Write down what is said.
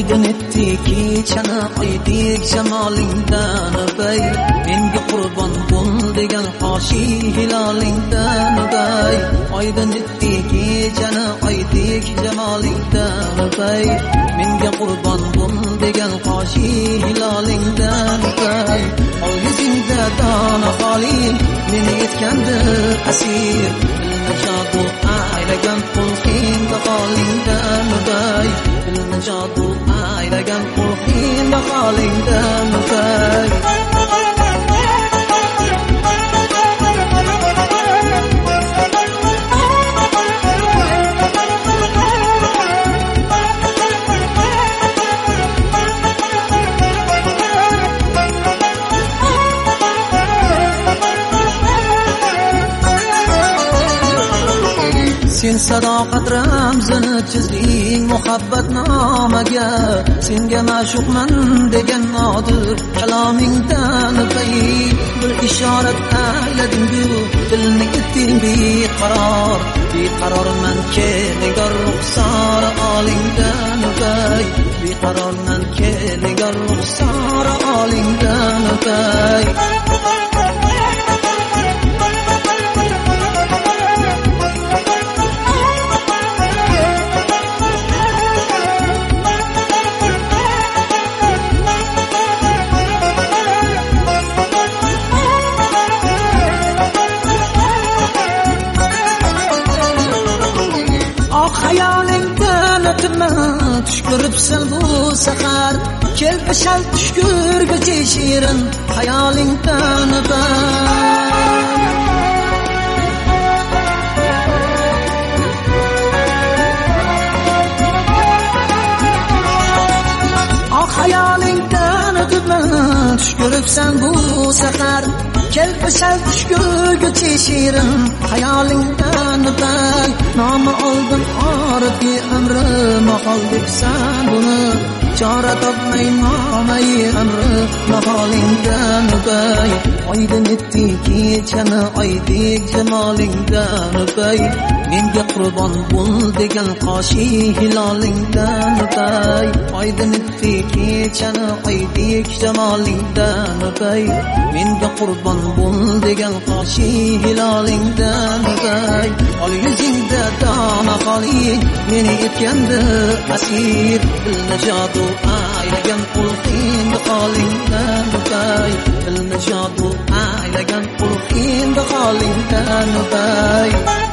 oydin etdi kechani oydek jamolingdan o'pay menga qurbon bo'l degan hoshi hilolingdan o'pay oydin etdi kechani oydek jamolingdan o'pay menga qurbon bo'l degan hoshi hilolingdan o'pay ol yuzingda dona xoling meni etgandi asir jadu aylagan qulxinda holingdan o'pay jadu aylagan qulxinda holingdan o'pay sen sadoqat ramzini chizding muhabbatnomaga senga ma'shuqman degan nodir kalomingdan o'pay bir ishorat aylading-ku dilni etding beqarorman keligar ruxsor olingdan o'pay beqarorman keligar ruxsor olingdan o'pay tush ko'ribsan bu safar kel bashal tush ko'rgach shirin xayolingdan xayolingdan tush ko'ribsan bu safar kel bashal tush ko'rgach shirin xayolingdan nomi oldin orifki amri mahol debsan buni chora topmay nomai amri maholingdan o'pay oydin etdi kechani oydek jamolingdan o'pay menga qurbon bo'l degan qoshi hilolingdan o'pay oydin etdi kechani oydek jamolingdan o'pay menga qurbon bo'l degan qoshi hilolingdan o'pay ol yuzingda dona xoling meni etgandi asir jadu aylagan qulxinda holingdan o'pay jadu aylagan qulxinda holingdan o'pay